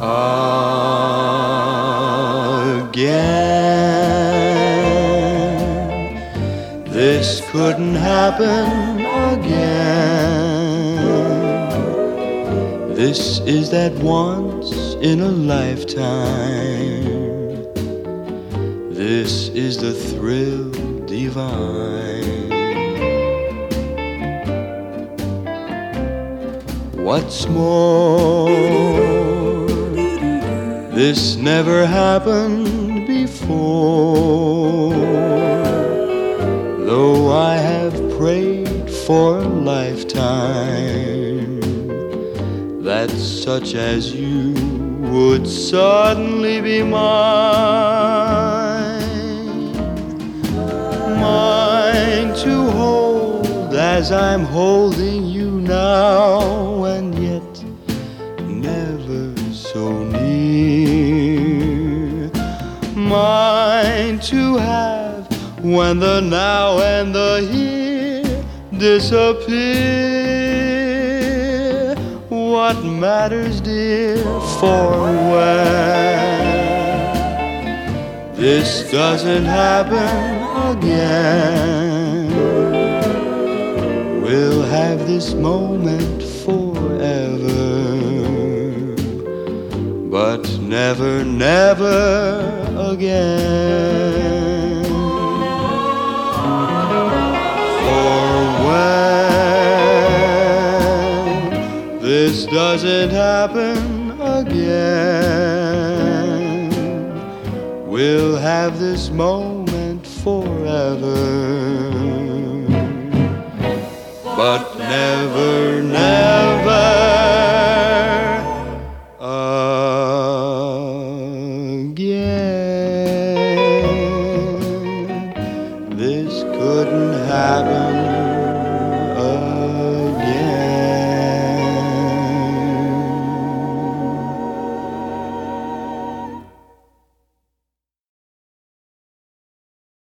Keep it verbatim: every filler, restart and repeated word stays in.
again. This couldn't happen again. This is that once in a lifetime. This is the thrill divine. What's more, this never happened before. Though I have prayed for a lifetime that such as you would suddenly be mine, mine to hold as I'm holding you now, and yet never so near, mine to have when the now and the here disappear. What matters, dear, for when this doesn't happen again, we'll have this moment forever, but never, never again. For when this doesn't happen again, we'll have this moment forever, but never, never